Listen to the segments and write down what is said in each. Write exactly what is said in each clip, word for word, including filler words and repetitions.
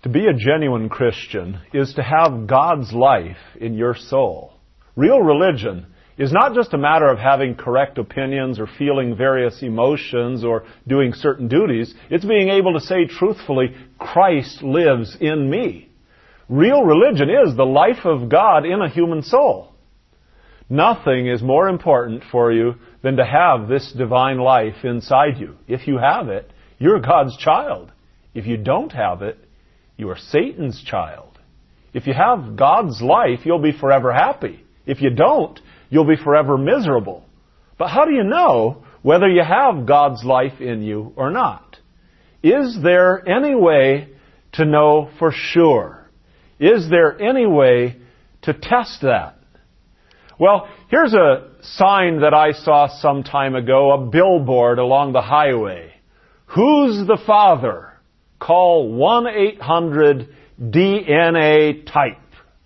To be a genuine Christian is to have God's life in your soul. Real religion is not just a matter of having correct opinions or feeling various emotions or doing certain duties. It's being able to say truthfully, Christ lives in me. Real religion is the life of God in a human soul. Nothing is more important for you than to have this divine life inside you. If you have it, you're God's child. If you don't have it, you are Satan's child. If you have God's life, you'll be forever happy. If you don't, you'll be forever miserable. But how do you know whether you have God's life in you or not? Is there any way to know for sure? Is there any way to test that? Well, here's a sign that I saw some time ago, a billboard along the highway. Who's the father? Call one eight hundred D N A type.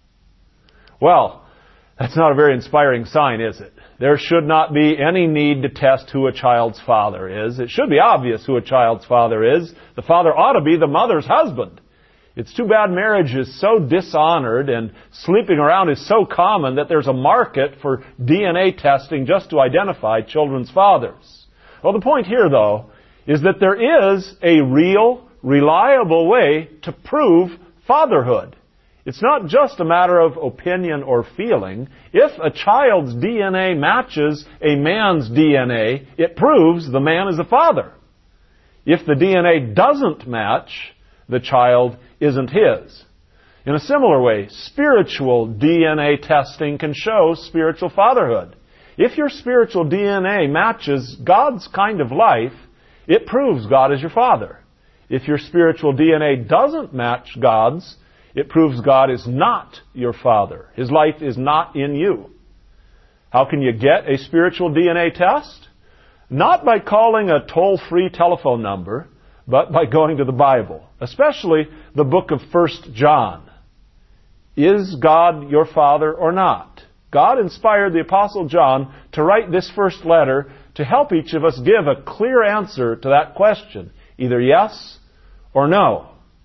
Well, that's not a very inspiring sign, is it? There should not be any need to test who a child's father is. It should be obvious who a child's father is. The father ought to be the mother's husband. It's too bad marriage is so dishonored and sleeping around is so common that there's a market for D N A testing just to identify children's fathers. Well, the point here, though, is that there is a real, reliable way to prove fatherhood. It's not just a matter of opinion or feeling. If a child's D N A matches a man's D N A, it proves the man is a father. If the D N A doesn't match, the child isn't his. In a similar way, spiritual D N A testing can show spiritual fatherhood. If your spiritual D N A matches God's kind of life, it proves God is your father. If your spiritual D N A doesn't match God's, it proves God is not your father. His life is not in you. How can you get a spiritual D N A test? Not by calling a toll-free telephone number, but by going to the Bible, especially the book of First John. Is God your father or not? God inspired the Apostle John to write this first letter to help each of us give a clear answer to that question, either yes or no.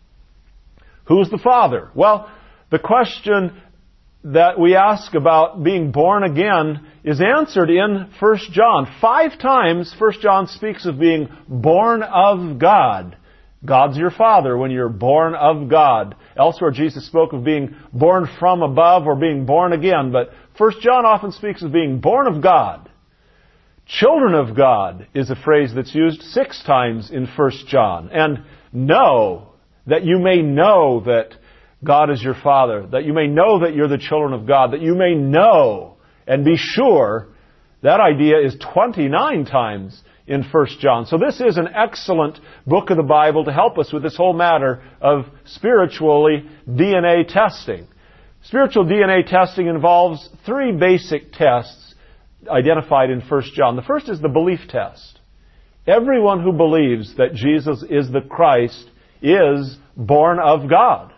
Who's the father? Well, the question that we ask about being born again is answered in First John. Five times First John speaks of being born of God. God's your father when you're born of God. Elsewhere, Jesus spoke of being born from above or being born again, but First John often speaks of being born of God. Children of God is a phrase that's used six times in First John. And know, that you may know that God is your father, that you may know that you're the children of God, that you may know and be sure, that idea is twenty-nine times in First John. So this is an excellent book of the Bible to help us with this whole matter of spiritually D N A testing. Spiritual D N A testing involves three basic tests identified in First John. The first is the belief test. Everyone who believes that Jesus is the Christ is born of God.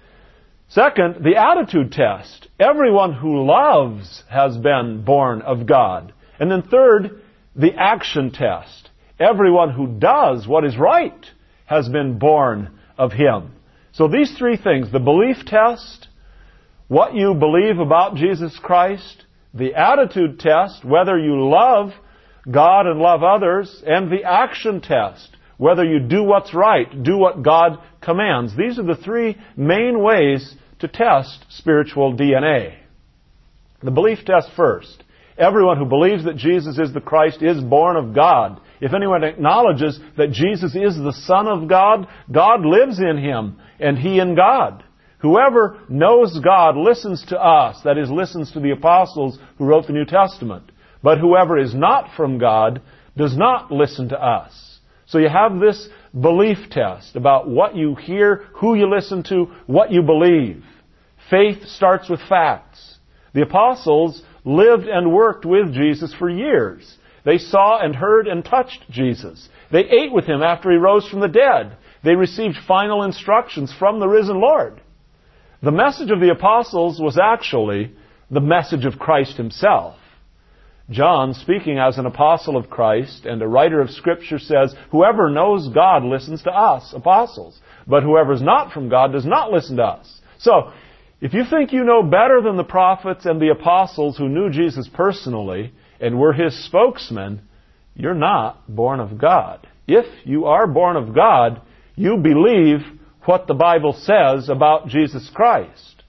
Second, the attitude test. Everyone who loves has been born of God. And then third, the action test. Everyone who does what is right has been born of Him. So these three things, the belief test, what you believe about Jesus Christ, the attitude test, whether you love God and love others, and the action test, whether you do what's right, do what God commands. These are the three main ways to test spiritual D N A. The belief test first. Everyone who believes that Jesus is the Christ is born of God. If anyone acknowledges that Jesus is the Son of God, God lives in Him, and He in God. Whoever knows God listens to us, that is, listens to the apostles who wrote the New Testament. But whoever is not from God does not listen to us. So you have this belief test about what you hear, who you listen to, what you believe. Faith starts with facts. The apostles lived and worked with Jesus for years. They saw and heard and touched Jesus. They ate with Him after He rose from the dead. They received final instructions from the risen Lord. The message of the apostles was actually the message of Christ Himself. John, speaking as an apostle of Christ and a writer of Scripture, says, whoever knows God listens to us, apostles. But whoever is not from God does not listen to us. So, if you think you know better than the prophets and the apostles who knew Jesus personally and were His spokesmen, you're not born of God. If you are born of God, you believe what the Bible says about Jesus Christ.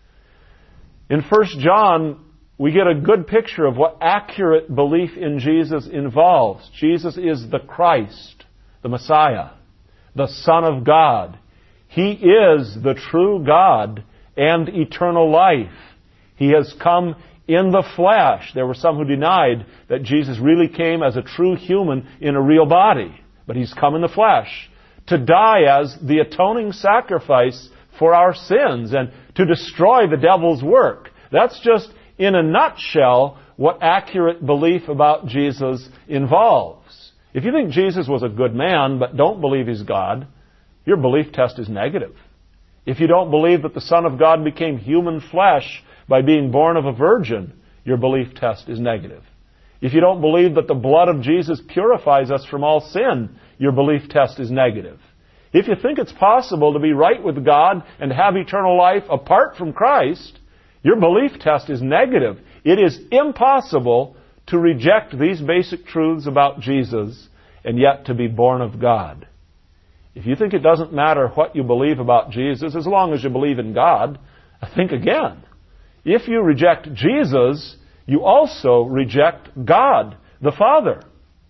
In First John, we get a good picture of what accurate belief in Jesus involves. Jesus is the Christ, the Messiah, the Son of God. He is the true God and eternal life. He has come in the flesh. There were some who denied that Jesus really came as a true human in a real body. But He's come in the flesh to die as the atoning sacrifice for our sins and to destroy the devil's work. That's just, in a nutshell, what accurate belief about Jesus involves. If you think Jesus was a good man but don't believe He's God, your belief test is negative. If you don't believe that the Son of God became human flesh by being born of a virgin, your belief test is negative. If you don't believe that the blood of Jesus purifies us from all sin, your belief test is negative. If you think it's possible to be right with God and have eternal life apart from Christ, your belief test is negative. It is impossible to reject these basic truths about Jesus and yet to be born of God. If you think it doesn't matter what you believe about Jesus as long as you believe in God, think again. If you reject Jesus, you also reject God, the Father.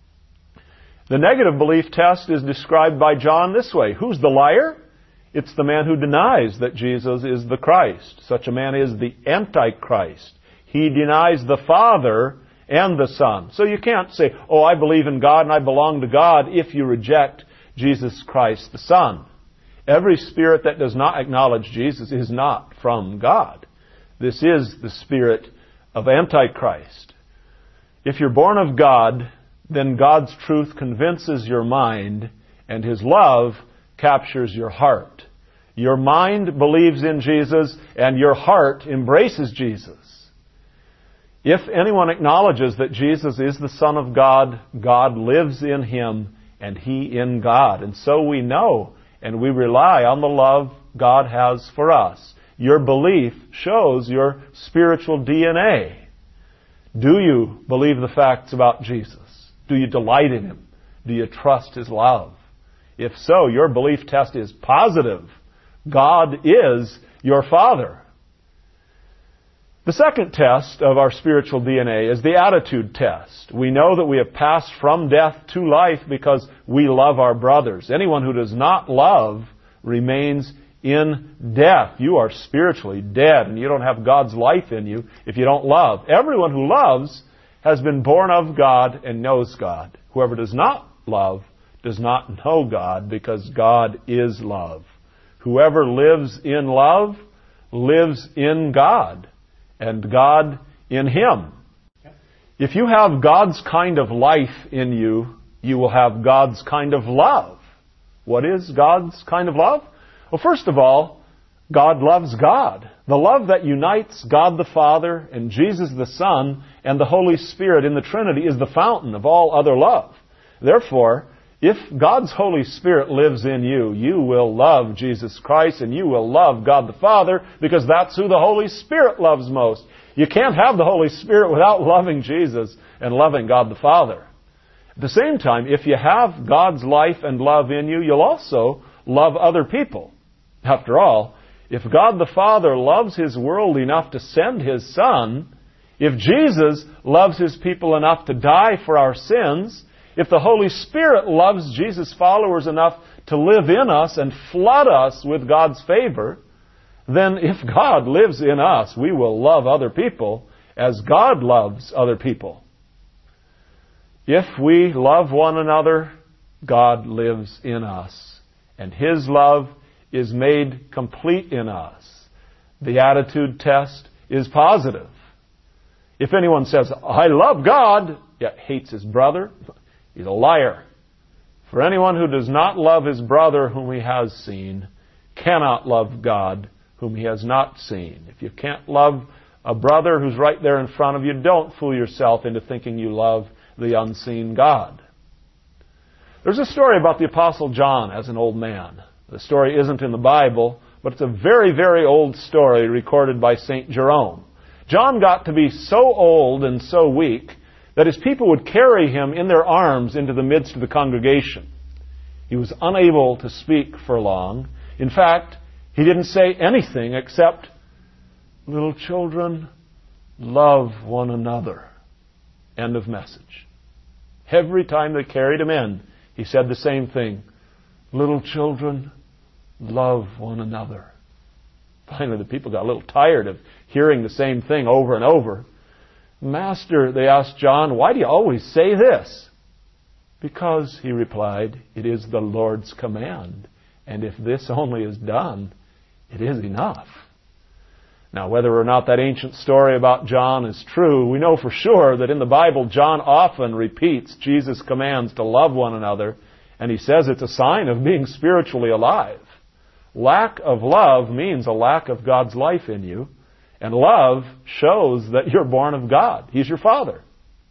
The negative belief test is described by John this way. Who's the liar? It's the man who denies that Jesus is the Christ. Such a man is the Antichrist. He denies the Father and the Son. So you can't say, oh, I believe in God and I belong to God, if you reject Jesus Christ the Son. Every spirit that does not acknowledge Jesus is not from God. This is the spirit of Antichrist. If you're born of God, then God's truth convinces your mind and His love captures your heart. Your mind believes in Jesus and your heart embraces Jesus. If anyone acknowledges that Jesus is the Son of God, God lives in Him and He in God. And so we know and we rely on the love God has for us. Your belief shows your spiritual D N A. Do you believe the facts about Jesus? Do you delight in Him? Do you trust His love? If so, your belief test is positive. God is your Father. The second test of our spiritual D N A is the attitude test. We know that we have passed from death to life because we love our brothers. Anyone who does not love remains in death. You are spiritually dead, and you don't have God's life in you if you don't love. Everyone who loves has been born of God and knows God. Whoever does not love does not know God, because God is love. Whoever lives in love lives in God, and God in him. If you have God's kind of life in you, you will have God's kind of love. What is God's kind of love? Well, first of all, God loves God. The love that unites God the Father and Jesus the Son and the Holy Spirit in the Trinity is the fountain of all other love. Therefore, if God's Holy Spirit lives in you, you will love Jesus Christ and you will love God the Father, because that's who the Holy Spirit loves most. You can't have the Holy Spirit without loving Jesus and loving God the Father. At the same time, if you have God's life and love in you, you'll also love other people. After all, if God the Father loves His world enough to send His Son, if Jesus loves His people enough to die for our sins, if the Holy Spirit loves Jesus' followers enough to live in us and flood us with God's favor, then if God lives in us, we will love other people as God loves other people. If we love one another, God lives in us, and His love is made complete in us. The attitude test is positive. If anyone says, I love God, yet hates his brother, he's a liar. For anyone who does not love his brother whom he has seen cannot love God whom he has not seen. If you can't love a brother who's right there in front of you, don't fool yourself into thinking you love the unseen God. There's a story about the Apostle John as an old man. The story isn't in the Bible, but it's a very, very old story recorded by Saint Jerome. John got to be so old and so weak that his people would carry him in their arms into the midst of the congregation. He was unable to speak for long. In fact, he didn't say anything except, "Little children, love one another." End of message. Every time they carried him in, he said the same thing. "Little children, love one another." Finally, the people got a little tired of hearing the same thing over and over. "Master," they asked John, "why do you always say this?" "Because," he replied, "it is the Lord's command, and if this only is done, it is enough." Now, whether or not that ancient story about John is true, we know for sure that in the Bible, John often repeats Jesus' commands to love one another, and he says it's a sign of being spiritually alive. Lack of love means a lack of God's life in you, and love shows that you're born of God. He's your Father.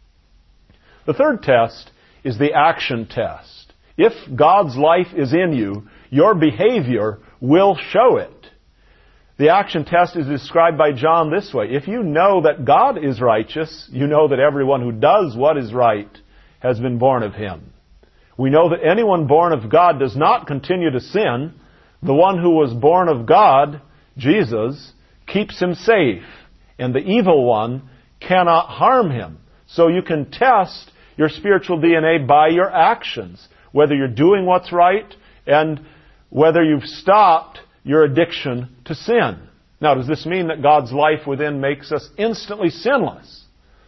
The third test is the action test. If God's life is in you, your behavior will show it. The action test is described by John this way. If you know that God is righteous, you know that everyone who does what is right has been born of Him. We know that anyone born of God does not continue to sin. The one who was born of God, Jesus, keeps him safe, and the evil one cannot harm him. So you can test your spiritual D N A by your actions, whether you're doing what's right and whether you've stopped your addiction to sin. Now, does this mean that God's life within makes us instantly sinless?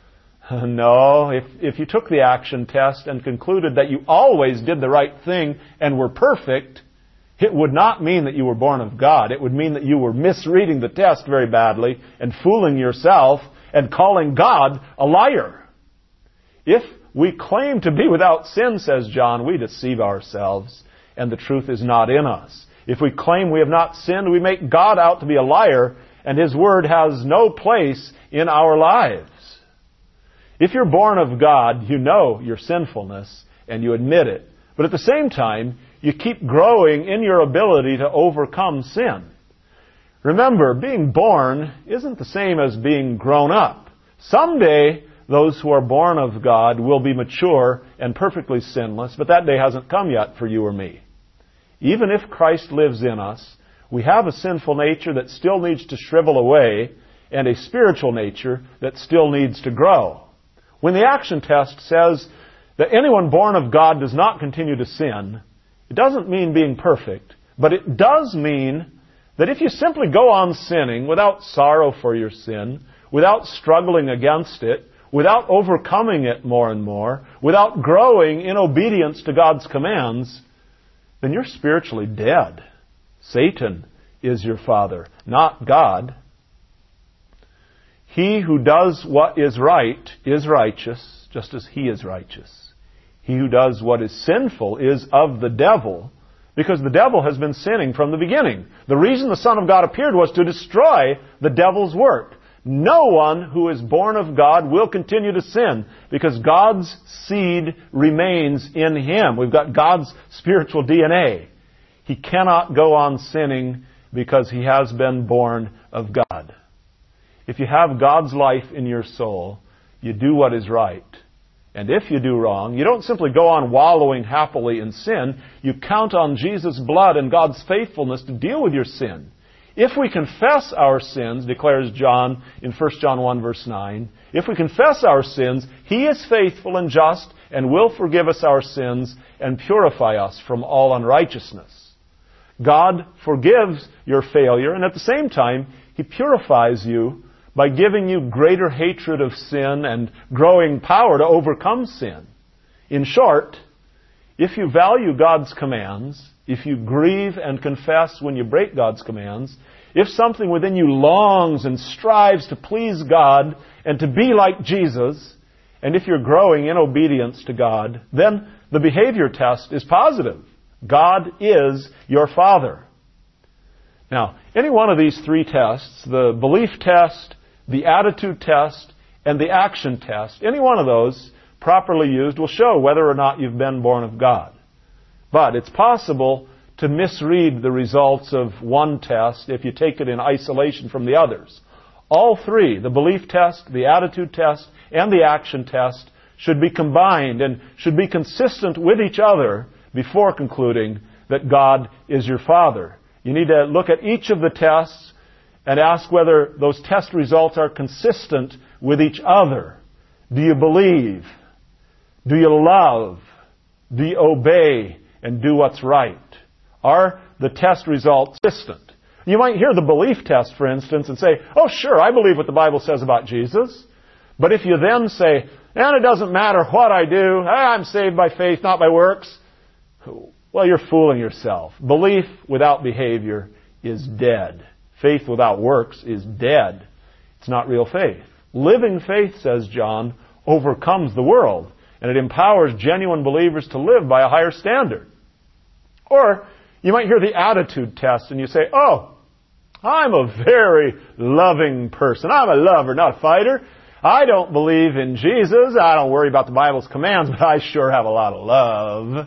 No. If, if you took the action test and concluded that you always did the right thing and were perfect, it would not mean that you were born of God. It would mean that you were misreading the test very badly and fooling yourself and calling God a liar. If we claim to be without sin, says John, we deceive ourselves, and the truth is not in us. If we claim we have not sinned, we make God out to be a liar, and His Word has no place in our lives. If you're born of God, you know your sinfulness, and you admit it. But at the same time, you keep growing in your ability to overcome sin. Remember, being born isn't the same as being grown up. Someday, those who are born of God will be mature and perfectly sinless, but that day hasn't come yet for you or me. Even if Christ lives in us, we have a sinful nature that still needs to shrivel away and a spiritual nature that still needs to grow. When the action test says that anyone born of God does not continue to sin, it doesn't mean being perfect, but it does mean that if you simply go on sinning without sorrow for your sin, without struggling against it, without overcoming it more and more, without growing in obedience to God's commands, then you're spiritually dead. Satan is your father, not God. He who does what is right is righteous, just as he is righteous. He who does what is sinful is of the devil, because the devil has been sinning from the beginning. The reason the Son of God appeared was to destroy the devil's work. No one who is born of God will continue to sin, because God's seed remains in him. We've got God's spiritual D N A. He cannot go on sinning because he has been born of God. If you have God's life in your soul, you do what is right. And if you do wrong, you don't simply go on wallowing happily in sin. You count on Jesus' blood and God's faithfulness to deal with your sin. If we confess our sins, declares John in First John one verse nine, if we confess our sins, He is faithful and just and will forgive us our sins and purify us from all unrighteousness. God forgives your failure, and at the same time, He purifies you by giving you greater hatred of sin and growing power to overcome sin. In short, if you value God's commands, if you grieve and confess when you break God's commands, if something within you longs and strives to please God and to be like Jesus, and if you're growing in obedience to God, then the behavior test is positive. God is your Father. Now, any one of these three tests, the belief test, the attitude test, and the action test, any one of those properly used will show whether or not you've been born of God. But it's possible to misread the results of one test if you take it in isolation from the others. All three, the belief test, the attitude test, and the action test, should be combined and should be consistent with each other before concluding that God is your Father. You need to look at each of the tests and ask whether those test results are consistent with each other. Do you believe? Do you love? Do you obey and do what's right? Are the test results consistent? You might hear the belief test, for instance, and say, oh, sure, I believe what the Bible says about Jesus. But if you then say, and it doesn't matter what I do, I'm saved by faith, not by works, well, you're fooling yourself. Belief without behavior is dead. Faith without works is dead. It's not real faith. Living faith, says John, overcomes the world, and it empowers genuine believers to live by a higher standard. Or you might hear the attitude test and you say, oh, I'm a very loving person. I'm a lover, not a fighter. I don't believe in Jesus. I don't worry about the Bible's commands, but I sure have a lot of love.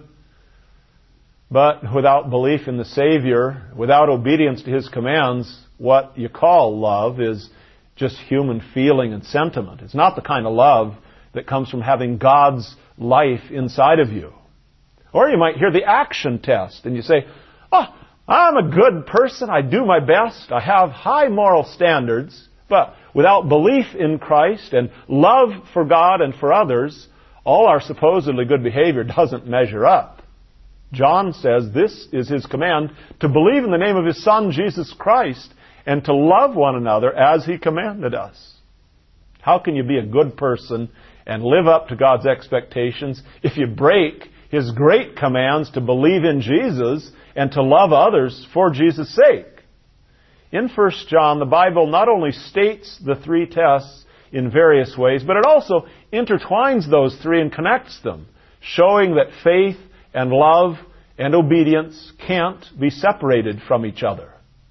But without belief in the Savior, without obedience to His commands, what you call love is just human feeling and sentiment. It's not the kind of love that comes from having God's life inside of you. Or you might hear the action test and you say, oh, I'm a good person. I do my best. I have high moral standards. But without belief in Christ and love for God and for others, all our supposedly good behavior doesn't measure up. John says this is his command, to believe in the name of His Son, Jesus Christ, and to love one another as He commanded us. How can you be a good person and live up to God's expectations if you break His great commands to believe in Jesus and to love others for Jesus' sake? In First John, the Bible not only states the three tests in various ways, but it also intertwines those three and connects them, showing that faith and love and obedience can't be separated from each other.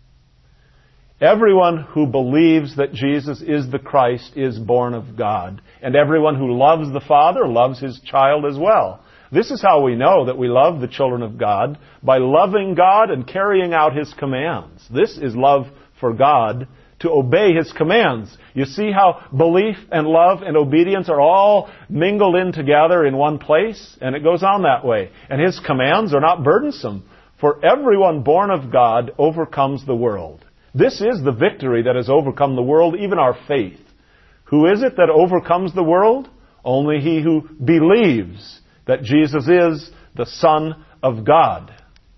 Everyone who believes that Jesus is the Christ is born of God, and everyone who loves the Father loves His child as well. This is how we know that we love the children of God, by loving God and carrying out His commands. This is love for God, to obey His commands. You see how belief and love and obedience are all mingled in together in one place? And it goes on that way. And His commands are not burdensome, for everyone born of God overcomes the world. This is the victory that has overcome the world, even our faith. Who is it that overcomes the world? Only he who believes that Jesus is the Son of God.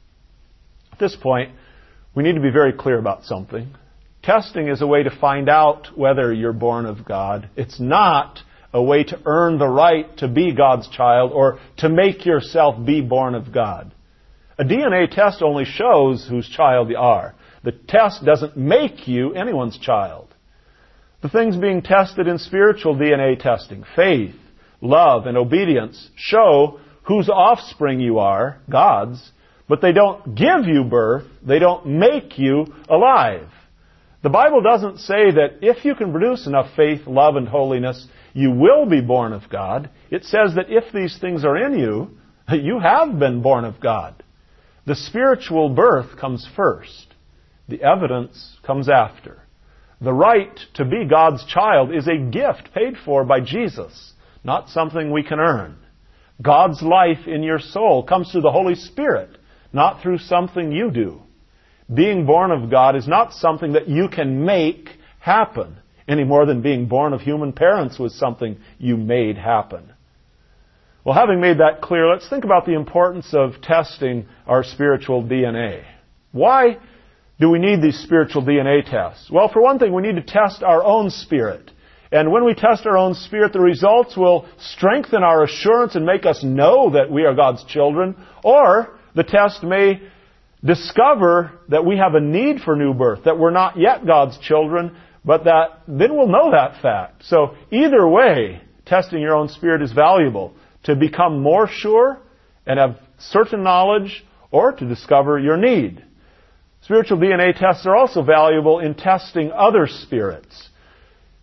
At this point, we need to be very clear about something. Testing is a way to find out whether you're born of God. It's not a way to earn the right to be God's child or to make yourself be born of God. A D N A test only shows whose child you are. The test doesn't make you anyone's child. The things being tested in spiritual D N A testing, faith, love, and obedience, show whose offspring you are, God's, but they don't give you birth, they don't make you alive. The Bible doesn't say that if you can produce enough faith, love, and holiness, you will be born of God. It says that if these things are in you, you have been born of God. The spiritual birth comes first. The evidence comes after. The right to be God's child is a gift paid for by Jesus, not something we can earn. God's life in your soul comes through the Holy Spirit, not through something you do. Being born of God is not something that you can make happen, any more than being born of human parents was something you made happen. Well, having made that clear, let's think about the importance of testing our spiritual D N A. Why do we need these spiritual D N A tests? Well, for one thing, we need to test our own spirit. And when we test our own spirit, the results will strengthen our assurance and make us know that we are God's children. Or the test may discover that we have a need for new birth, that we're not yet God's children, but that then we'll know that fact. So either way, testing your own spirit is valuable to become more sure and have certain knowledge, or to discover your need. Spiritual D N A tests are also valuable in testing other spirits.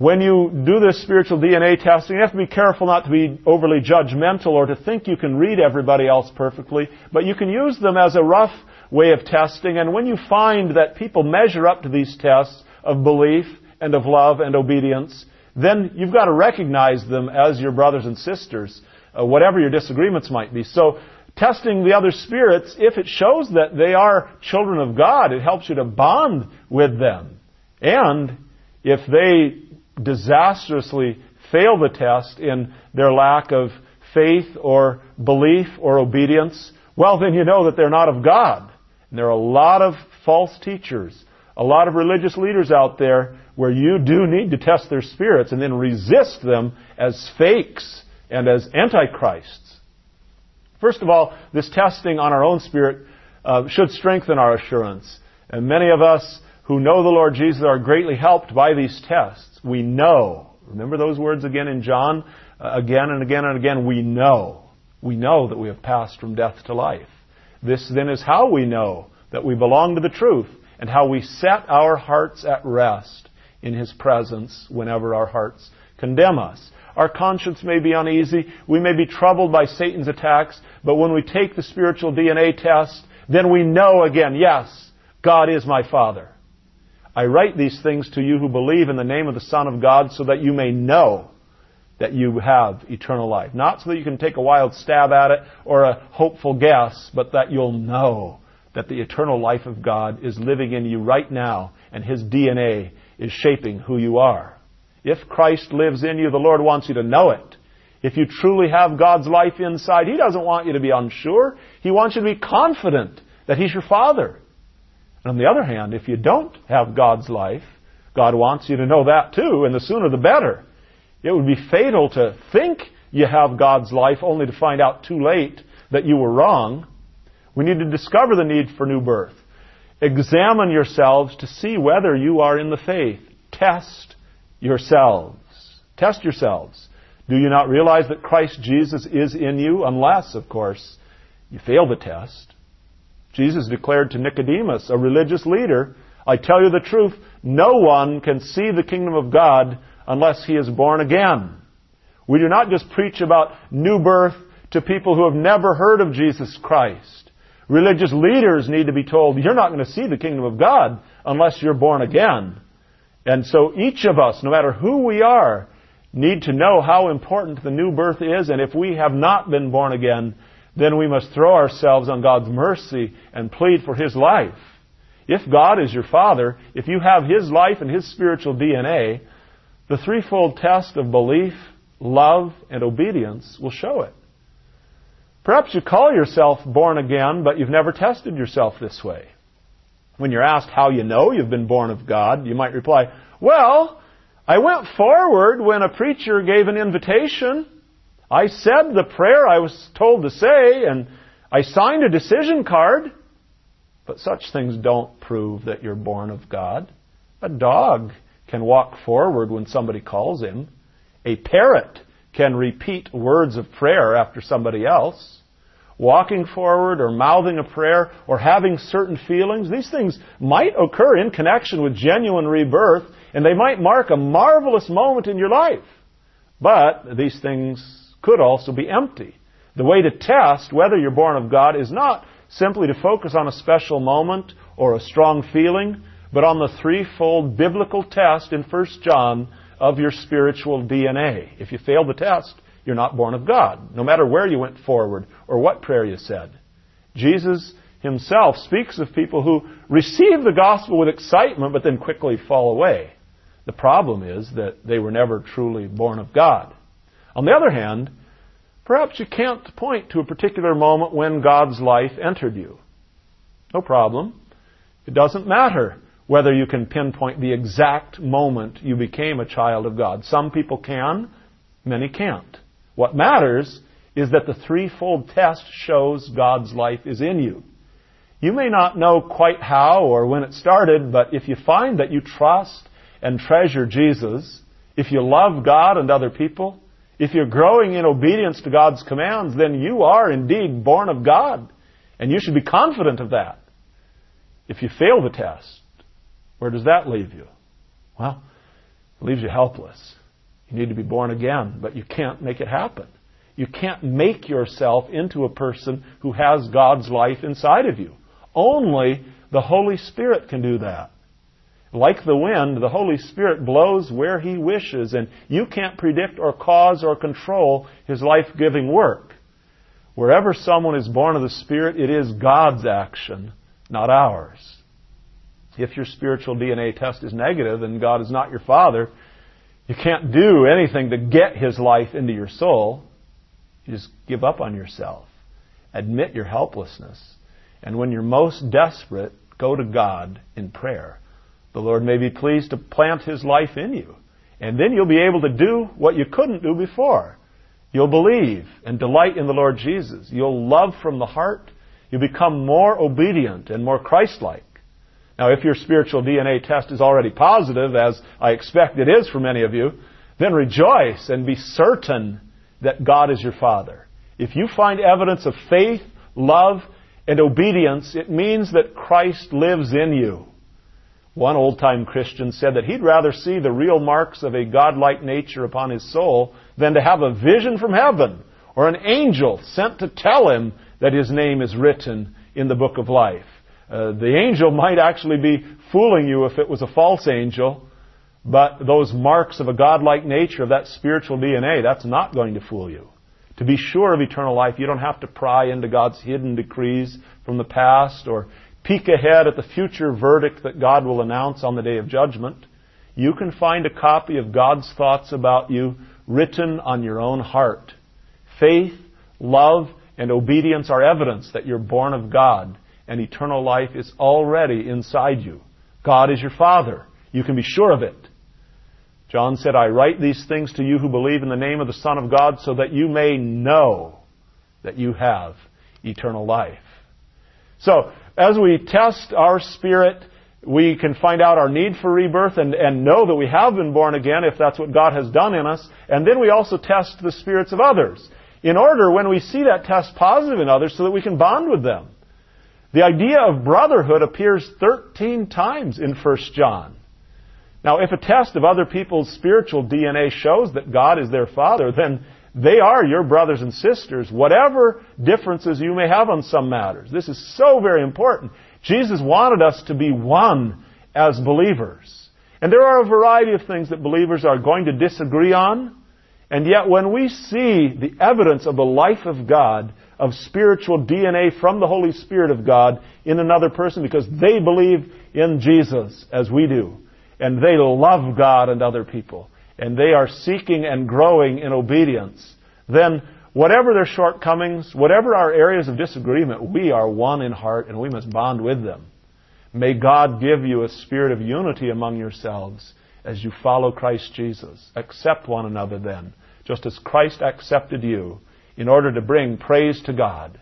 When you do this spiritual D N A testing, you have to be careful not to be overly judgmental or to think you can read everybody else perfectly, but you can use them as a rough way of testing. And when you find that people measure up to these tests of belief and of love and obedience, then you've got to recognize them as your brothers and sisters, uh, whatever your disagreements might be. So testing the other spirits, if it shows that they are children of God, it helps you to bond with them. And if they disastrously fail the test in their lack of faith or belief or obedience, well, then you know that they're not of God. And there are a lot of false teachers, a lot of religious leaders out there where you do need to test their spirits and then resist them as fakes and as antichrists. First of all, this testing on our own spirit uh, should strengthen our assurance. And many of us who know the Lord Jesus are greatly helped by these tests. We know. Remember those words again in John? Uh, again and again and again, we know. We know that we have passed from death to life. This then is how we know that we belong to the truth and how we set our hearts at rest in His presence whenever our hearts condemn us. Our conscience may be uneasy. We may be troubled by Satan's attacks. But when we take the spiritual D N A test, then we know again, yes, God is my Father. I write these things to you who believe in the name of the Son of God so that you may know that you have eternal life. Not so that you can take a wild stab at it or a hopeful guess, but that you'll know that the eternal life of God is living in you right now and His D N A is shaping who you are. If Christ lives in you, the Lord wants you to know it. If you truly have God's life inside, He doesn't want you to be unsure. He wants you to be confident that He's your Father. And on the other hand, if you don't have God's life, God wants you to know that too, and the sooner the better. It would be fatal to think you have God's life only to find out too late that you were wrong. We need to discover the need for new birth. Examine yourselves to see whether you are in the faith. Test yourselves. Test yourselves. Do you not realize that Christ Jesus is in you? Unless, of course, you fail the test. Jesus declared to Nicodemus, a religious leader, I tell you the truth, no one can see the kingdom of God unless he is born again. We do not just preach about new birth to people who have never heard of Jesus Christ. Religious leaders need to be told, you're not going to see the kingdom of God unless you're born again. And so each of us, no matter who we are, need to know how important the new birth is. And if we have not been born again, then we must throw ourselves on God's mercy and plead for His life. If God is your Father, if you have His life and His spiritual D N A, the threefold test of belief, love, and obedience will show it. Perhaps you call yourself born again, but you've never tested yourself this way. When you're asked how you know you've been born of God, you might reply, well, I went forward when a preacher gave an invitation. I said the prayer I was told to say, and I signed a decision card. But such things don't prove that you're born of God. A dog can walk forward when somebody calls him. A parrot can repeat words of prayer after somebody else. Walking forward or mouthing a prayer or having certain feelings, these things might occur in connection with genuine rebirth, and they might mark a marvelous moment in your life. But these things could also be empty. The way to test whether you're born of God is not simply to focus on a special moment or a strong feeling, but on the threefold biblical test in First John of your spiritual D N A. If you fail the test, you're not born of God, no matter where you went forward or what prayer you said. Jesus Himself speaks of people who receive the gospel with excitement but then quickly fall away. The problem is that they were never truly born of God. On the other hand, perhaps you can't point to a particular moment when God's life entered you. No problem. It doesn't matter whether you can pinpoint the exact moment you became a child of God. Some people can, many can't. What matters is that the threefold test shows God's life is in you. You may not know quite how or when it started, but if you find that you trust and treasure Jesus, if you love God and other people, if you're growing in obedience to God's commands, then you are indeed born of God. And you should be confident of that. If you fail the test, where does that leave you? Well, It leaves you helpless. You need to be born again, but you can't make it happen. You can't make yourself into a person who has God's life inside of you. Only the Holy Spirit can do that. Like the wind, the Holy Spirit blows where He wishes, and you can't predict or cause or control His life-giving work. Wherever someone is born of the Spirit, it is God's action, not ours. If your spiritual D N A test is negative and God is not your Father, you can't do anything to get His life into your soul. You just give up on yourself. Admit your helplessness. And when you're most desperate, go to God in prayer. The Lord may be pleased to plant His life in you. And then you'll be able to do what you couldn't do before. You'll believe and delight in the Lord Jesus. You'll love from the heart. You'll become more obedient and more Christ-like. Now, if your spiritual D N A test is already positive, as I expect it is for many of you, then rejoice and be certain that God is your Father. If you find evidence of faith, love, and obedience, it means that Christ lives in you. One old-time Christian said that he'd rather see the real marks of a godlike nature upon his soul than to have a vision from heaven or an angel sent to tell him that his name is written in the book of life. Uh, the angel might actually be fooling you if it was a false angel, but those marks of a godlike nature of that spiritual D N A, that's not going to fool you. To be sure of eternal life, you don't have to pry into God's hidden decrees from the past or peek ahead at the future verdict that God will announce on the day of judgment. You can find a copy of God's thoughts about you written on your own heart. Faith, love, and obedience are evidence that you're born of God, and eternal life is already inside you. God is your Father. You can be sure of it. John said, I write these things to you who believe in the name of the Son of God so that you may know that you have eternal life. So, as we test our spirit, we can find out our need for rebirth and, and know that we have been born again if that's what God has done in us. And then we also test the spirits of others in order, when we see that test positive in others, so that we can bond with them. The idea of brotherhood appears thirteen times in First John. Now, if a test of other people's spiritual D N A shows that God is their Father, then they are your brothers and sisters, whatever differences you may have on some matters. This is so very important. Jesus wanted us to be one as believers. And there are a variety of things that believers are going to disagree on. And yet when we see the evidence of the life of God, of spiritual D N A from the Holy Spirit of God in another person, because they believe in Jesus as we do, and they love God and other people, and they are seeking and growing in obedience, then whatever their shortcomings, whatever our areas of disagreement, we are one in heart and we must bond with them. May God give you a spirit of unity among yourselves as you follow Christ Jesus. Accept one another then, just as Christ accepted you, in order to bring praise to God.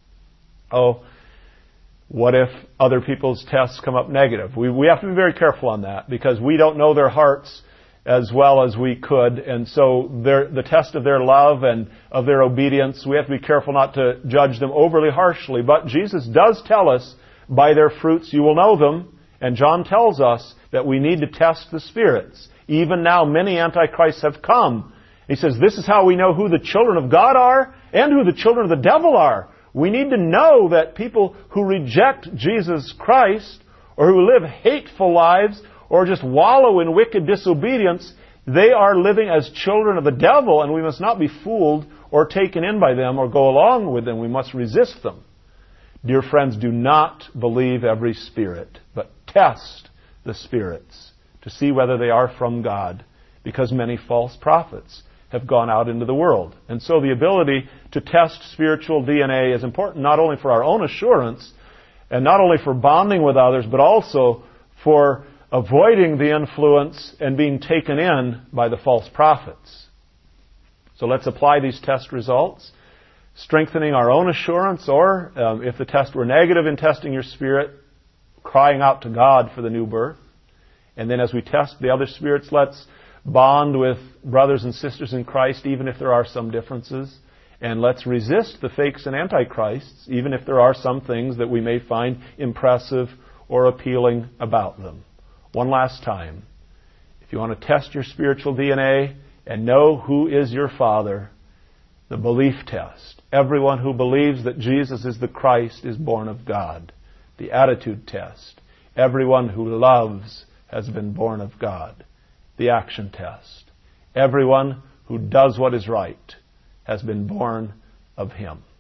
Oh, what if other people's tests come up negative? We, we have to be very careful on that, because we don't know their hearts as well as we could. And so their, the test of their love and of their obedience, we have to be careful not to judge them overly harshly. But Jesus does tell us, by their fruits you will know them. And John tells us that we need to test the spirits. Even now many antichrists have come. He says this is how we know who the children of God are and who the children of the devil are. We need to know that people who reject Jesus Christ, or who live hateful lives, or just wallow in wicked disobedience, they are living as children of the devil, and we must not be fooled or taken in by them or go along with them. We must resist them. Dear friends, do not believe every spirit, but test the spirits to see whether they are from God, because many false prophets have gone out into the world. And so the ability to test spiritual D N A is important not only for our own assurance, and not only for bonding with others, but also for avoiding the influence and being taken in by the false prophets. So let's apply these test results, strengthening our own assurance, or um, if the test were negative in testing your spirit, crying out to God for the new birth. And then as we test the other spirits, let's bond with brothers and sisters in Christ, even if there are some differences. And let's resist the fakes and antichrists, even if there are some things that we may find impressive or appealing about them. One last time. If If you want to test your spiritual D N A and know who is your Father, the belief test. Everyone who believes that Jesus is the Christ is born of God. The attitude test. Everyone who loves has been born of God. The action test. Everyone who does what is right has been born of Him.